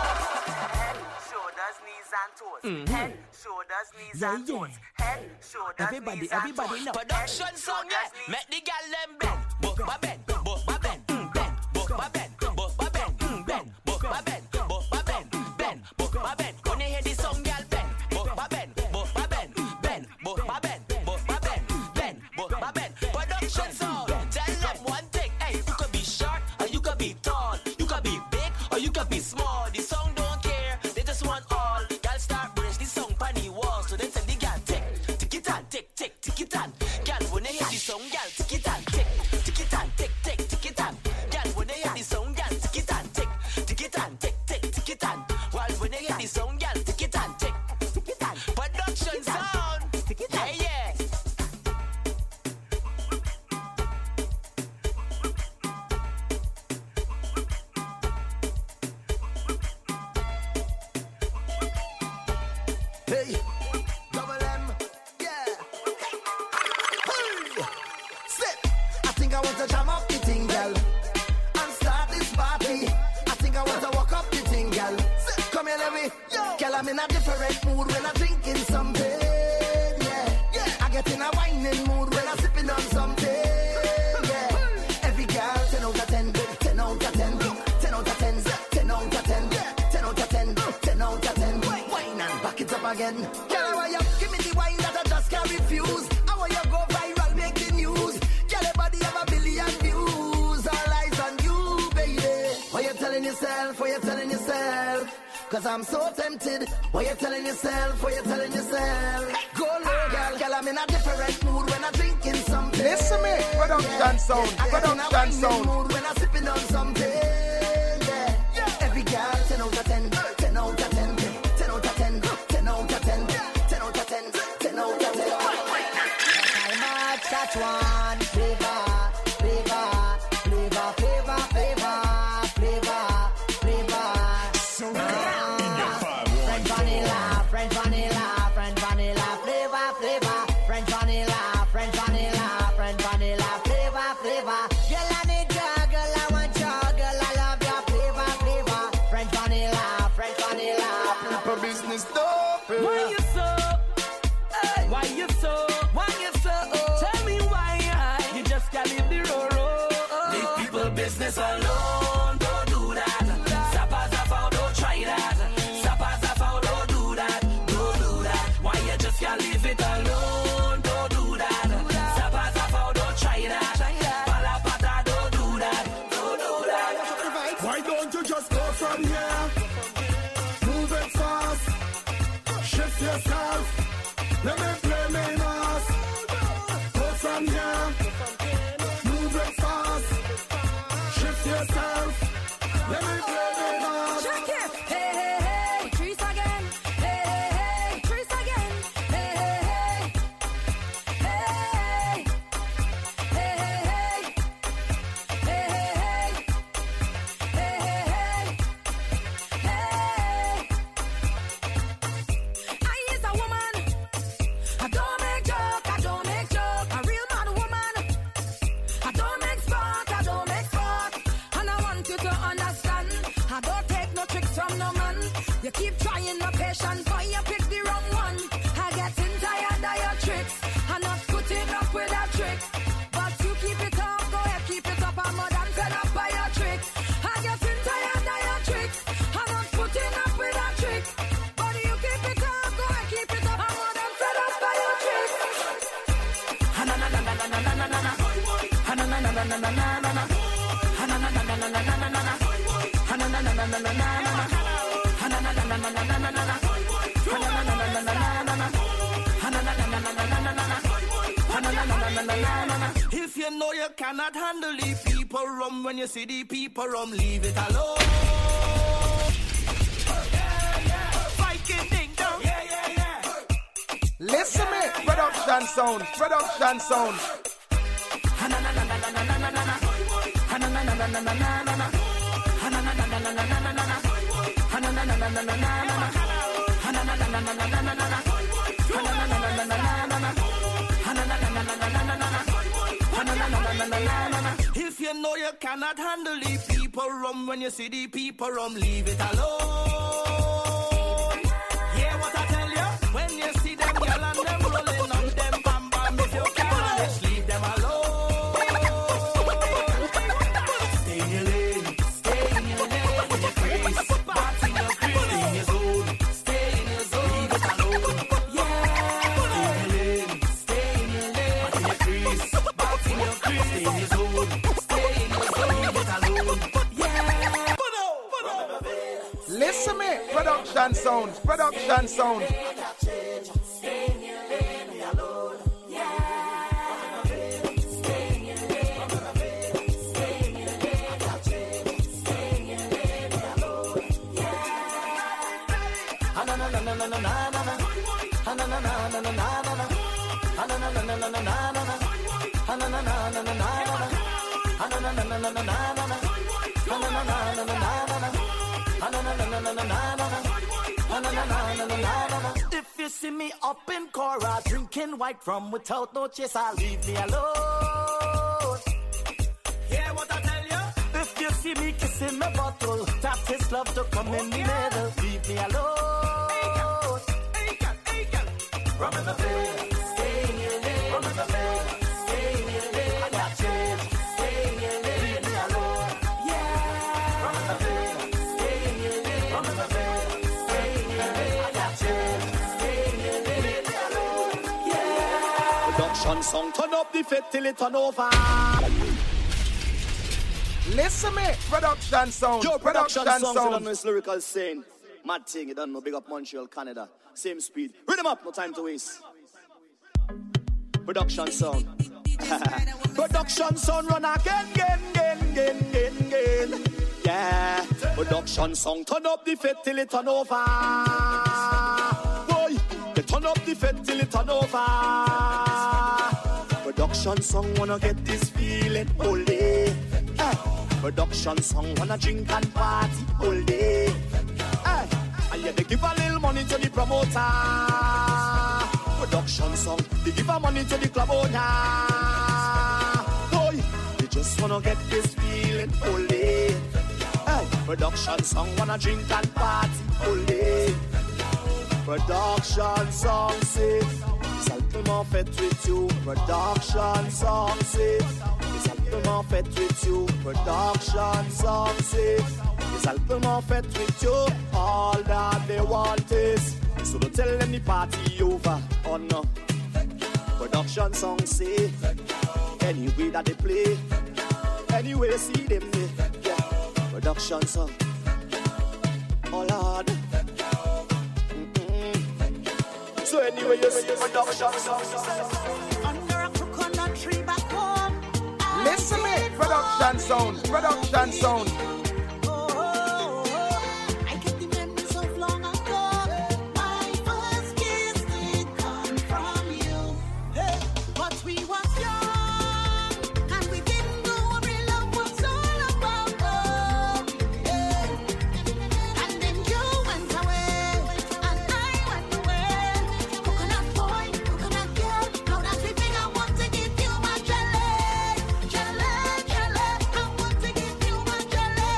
Q: Shoulders, knees, and toes. Head, shoulders, knees, and toes. Head, shoulders,
I: Everybody,
Q: knees, and
I: everybody
Q: toes.
I: know.
J: Production song, yeah. Make the gal them bend. Book my bend, book my bend, bend. Book my bend, book my bend, bend. Book my bend, book my bend, bend. Book my bend. When you hear the song, gal bend. Book my bend, book my bend, bend. Book my bend, book my bend, bend. Book my bend. Production song. Tell them one thing. Hey, you could be short or you could be tall. You could be big or you could be small. The song don't care. They just want all. Gal start bridge the song pan the wall. So then tell the gal tick, tick it and tick, tick, tick it and. Gal when they hear the song, gal tick it and tick, tick it and tick, tick, tick it and. Gal when they hear the song, gal tick it and tick, tick it and tick, tick, tick it and. While when they hear the song, gal tick it and tick, tick it and. Production sound, yeah yeah.
F: Hey, double M, yeah. Hey, sit. I think I want to jam up the thing, girl, and start this party. I think I want to walk up the thing, girl. Sit, come here, let me. Girl, I'm in a different mood when I'm drinking something. Yeah, I get in a whining mood when I'm sipping on something. Yeah, every girl 10 out of 10, 10 out of 10, 10 out of 10, 10 out of 10, 10 out of 10, 10 out of 10. Wine and back it up again. Girl, I want you give me the wine that I just can't refuse. I want you go viral, make the news. Girl, your body have a billion views. All eyes on you, baby. What you telling yourself? What you telling yourself? 'Cause I'm so tempted. What you telling yourself? What you telling yourself? Go low, girl. Girl, I'm in a different mood when I'm drinking something.
A: Listen me, production sound,
F: I get in a
A: production
F: whining
A: sound.
F: mood when I'm sipping on something. Yeah, every girl 10 out of 10, 10 out of 10, 10 out of 10, 10 out of 10, 10 out of 10, 10 out of 10. I might catch one flavor, flavor, flavor, flavor, flavor, flavor, flavor. French vanilla, French vanilla, French vanilla, flavor, flavor, French vanilla, French vanilla, French vanilla, flavor, flavor. Girl, I need your girl, I want your girl, I love your flavor, flavor, French vanilla, French vanilla.
A: People business dope.
I: Why you so? Hey. Why you so? Why you so? Tell me why you just can't leave the road.
L: Leave people business alone. Don't do that. Zappa, zappa, don't try that. Zappa, zappa, don't do that. Don't do that. Why you just can't leave it alone? Don't do that. Zappa, zappa, don't try that. Pala pata, don't do that. Don't do that.
M: Why don't you just go from here? Move it fast. Shift yourself. Let me play my mass. Go from here. Move it fast. Shift yourself.
H: You keep trying my patience, boy, you pick the wrong one. I getting tired of your tricks. I'm not putting up with that trick. But you keep it up, go ahead, keep it up. I'm more than fed up by your tricks. I getting tired of your tricks. I'm not putting up with that trick. But you keep it up, go ahead, keep it up. I'm more than fed up by your tricks. Ha-na-na-na-na-na-na-na-na-na. Ha-na-na-na-na-na-na-na-na.
N: If you know you cannot handle the people rum, when you see the people rum, leave it alone. Viking ding dong.
A: Listen me, production sound.
N: If you know you cannot handle the people rum, when you see the people rum, leave it alone. Hear what I tell you? When you see them girl and them rolling on them bam bam, if you can't, just leave them alone. Stay in your lane, stay in your lane, in your crease, bat in your crease, stay in your zone, stay in your zone, leave it alone. Yeah, stay in your lane, bat in your crease, bat in your crease, stay in your zone, stay in your zone, leave it alone. Yeah.
A: Listen me, production sound.
N: If you see me up in Cora, drinking white rum without no chaser, leave me alone. Hear what I tell you? If you see me kissing my bottle, tap his love to come in the middle, leave me alone. Hey, girl. Rum in the bed, stay in your lane. Rum in the bed, stay in your lane. I got change, stay in your lane. Leave me alone. Yeah. Rum in the bed, stay in your lane. Rum in the bed, stay in your lane. I got change, stay in your lane. Leave me alone. Yeah.
T: Production song, turn up the fit till it turn over.
A: Listen me, production sound.
T: Yo, production songs, you don't know it's lyrical saying. Mad thing, you don't know, big up Montreal, Canada. Same speed. Rhythm up, no time to waste. Production sound. Production sound run again. Yeah. Production song, turn up the fit till it turn over. Boy, they turn up the fit till it turn over. Production song wanna get this feeling all day. Production song wanna drink and party all day. And yeah, they give a little money to the promoter. Production song, they give a money to the club owner. Boy, they just wanna get this feeling all day. Production song wanna drink and party all day. Production song says simplement fait with you. Production song says simplement fait with you. Production song says simplement fait with you. All that they want is, so don't tell them the party over. Oh no. Production song say any way that they play, anyway see them there. Yeah. Production song. Oh Lord. So anyway you see production song.
H: Under a coconut tree back home.
A: Listen me, production sound.
H: I get the memories of long ago. My first kiss did come from you. But we was young, and we didn't know what real love was all about. And then you went away, and I went away. Coconut boy, coconut girl, now that we big, I want to give you my jelly. I want to give you my jelly.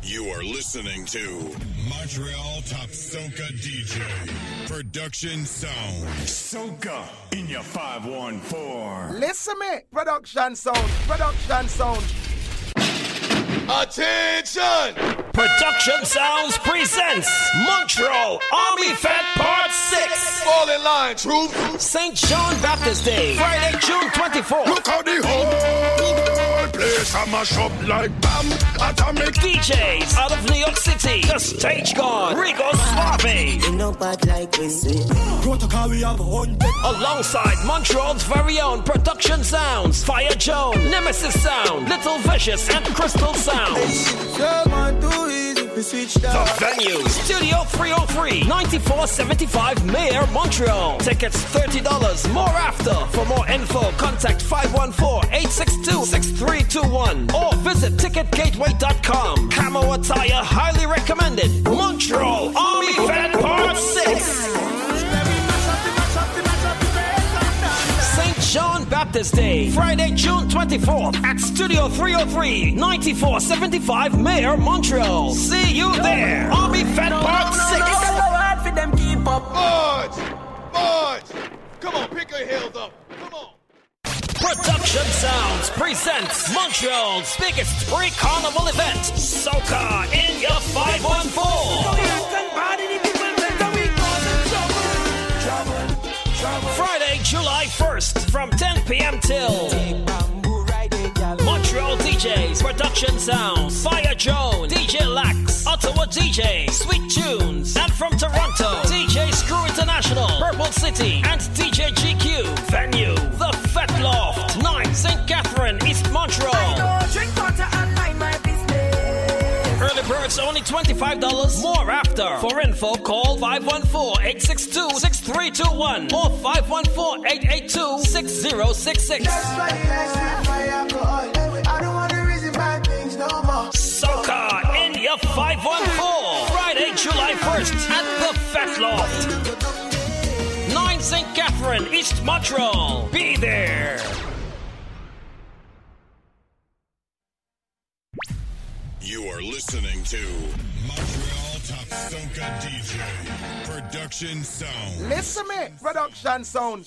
E: You are listening to Montreal Top Soca DJ Production Sound.
S: Soca in your 514.
A: Listen me, production sound.
C: Attention!
J: Production Sounds presents Montreal Army Fête Part 6.
C: Fall in line, troops.
J: St. John Baptist Day, Friday, June 24th.
M: Look how the whole place I mash up like bam, atomic.
J: DJs out of New York City, The Stage God, Rico Suave.
Q: Ain't no bad like we say.
M: Protocol we have 100.
J: Alongside Montreal's very own Production Sounds, Fire Joan, Nemesis Sound, Little Vicious, and Crystal Sounds. The venue, Studio 303, 9475 Mayor, Montreal. Tickets $30, more after. For more info, contact 514-862-6321 or visit ticketgateway.com. Camo attire highly recommended. Montreal Army Fête Part 6. St. John Baptist Day, Friday, June 24th at Studio 303, 9475 Mayor, Montreal. See you there. Army Fête Part 6.
C: For them keep up. March! Come on, pick your heels up. Come on.
J: Production Sounds presents Montreal's biggest pre-carnival event, Soca in your 514. Friday, July 1st from 10 p.m. till Montreal DJs, Production Sounds, Fire Joan, DJ Lax, Ottawa DJ, Sweet Tunes, and from Toronto, DJ Screw International, Purple City, and DJ GQ. Venue, The Fête Loft, 9 St. Catherine, East Montreal.
H: Drink water and mind my business.
J: Early birds only $25, more after. For info, call 514-862-6321 or 514-882-6066. Soca in your 514. Friday, July 1st at the Fête Loft. 9 St. Catherine, East Montreal. Be there.
E: You are listening to Montreal Top Soca DJ Production Sound.
A: Listen me, production sound.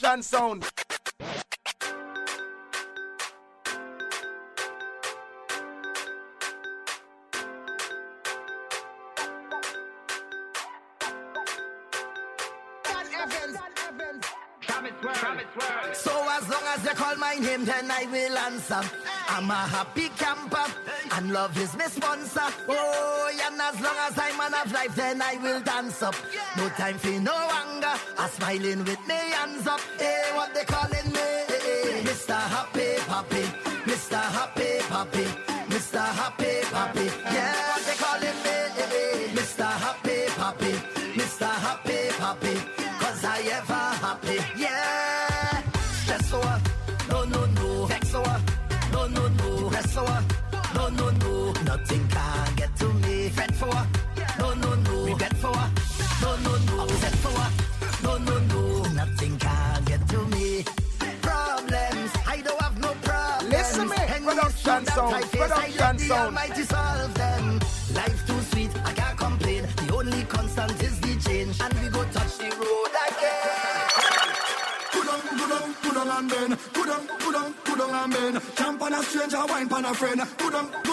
F: So as long as you call my name, then I will answer. I'm a happy camper, and love is my sponsor. Oh, and as long as I'm man of life, then I will dance up. No time for no anger, I'm smiling with me hands up. Hey, what they calling me? Mr. Happy Papi, Mr. Happy Papi, Mr. Happy Papi. Yeah, what they calling me? Mr. Happy Papi, Mr. Happy Papi. Cause I ever happy, yeah. Stress over, no. Vex over, no. Press over, no. Nothing can get to me. Fret for, no. Regret for, no. Upset for, no. Nothing can get to me. Problems, I don't have no problems.
A: Listen me, production sound.
F: Almighty solve them. Life too sweet, I can't complain. The only constant is the change, and we go touch the road again.
M: Good on and bend. Good on and bend. Jump on a stranger, wine on a friend. Good on and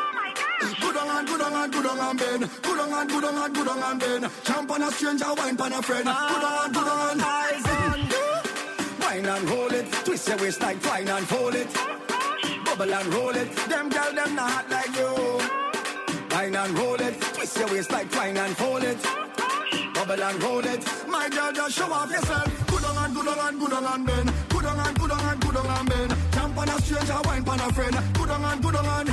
M: bend. Good on and bend. Jump on a stranger, wine on a friend. Good on. Eyes on you. Wine and hold it. Twist your waist like twine and fold it. Bubble and roll it. Them girl, them not hot like you. Wine and roll it. Twist your waist like twine and fold it. Bubble and roll it. My girl, just show off yourself. Good on and bend. Good on and bend. Jump on a stranger, wine on a friend. Good on and bend. Good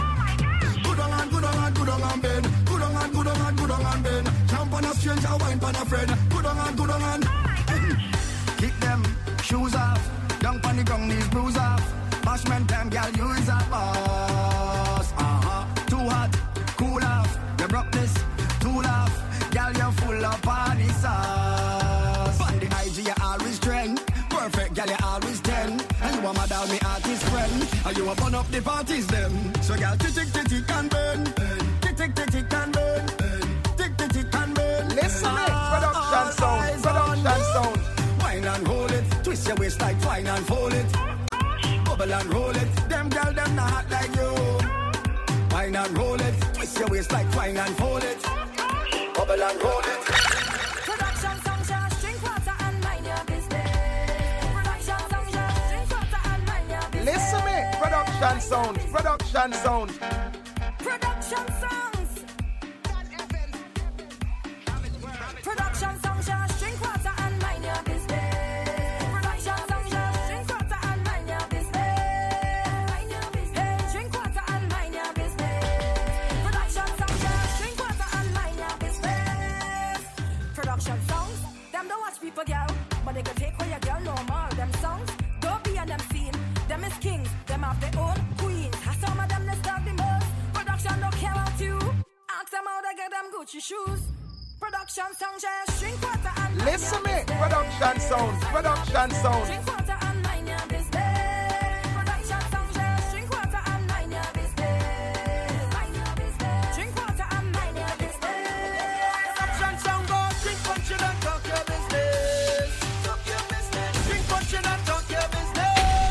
M: on and bend. Jump on a stranger, wine on a friend. Good on. Kick them shoes off. Dunk on the ground, knees bruise off. Bashment time, girl, you is a boss. Too hot, cool off. You broke this, too laugh. Girl, you're full of party sauce. On the IG, you always trend. Perfect, girl, you always 10. And you a mother, me artist friend. And you a burn up the parties, them. So, girl, tick and burn. Tick
G: tick tick tick and burn. Tick tick tick and burn.
A: Listen it, production sound, production sound.
G: Wine and roll it, twist your waist like twine and fold it. Bubble and roll it, them girl them not hot like you. Wine and roll it, twist your waist like twine and fold it. Bubble and roll it.
H: Production song, just drink water and mind your business. Production song, just drink water and mind your business.
A: Listen me, production sound, production sound.
H: Production songs. Production song, just drink water and mind your business. Production song, just drink water and mind your business. Mind your business. Hey, drink water and mind your business. Production song, just drink water and mind your business. Production songs, them don't watch people, girl, but they can take away your girl normal. Them songs, don't be on them scene. Them is kings, them have their own queens. How some of them they start the most. Production don't care about you. Ask them how they get them Gucci shoes. Production song, just drink water and mind
A: Listen
H: your
A: me,
H: business.
A: production sound, production sound.
H: Drink water and mind your business. Production song, just drink water and mind your business. Mind your business. Drink water and mind your business.
C: Production song, go drink punch and talk your business. Talk your business. Drink punch and talk your business.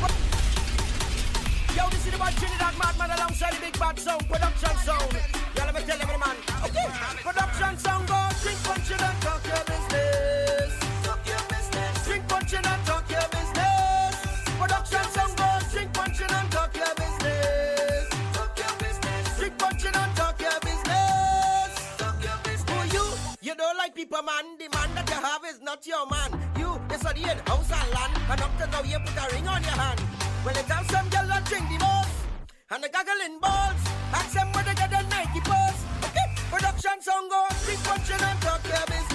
C: Yo, this is the one Trinidad Madman alongside the big bad sound, production sound. Yeah, let me tell every man. Okay, production sound, go drink punch and talk your business. Talk your business. Drink punch and talk your business. Production sound, go drink punch and talk your business. Talk your business. Drink punch and talk your business. Talk your business. Who you? You don't like people, man. The man that you have is not your man. You, you study in house and land, and up to now you put a ring on your hand. Well, it have some girl that drink the most, and the gaggling balls. Ask them where they get the Nike post. Okay, production song go, drink punch and talk your business.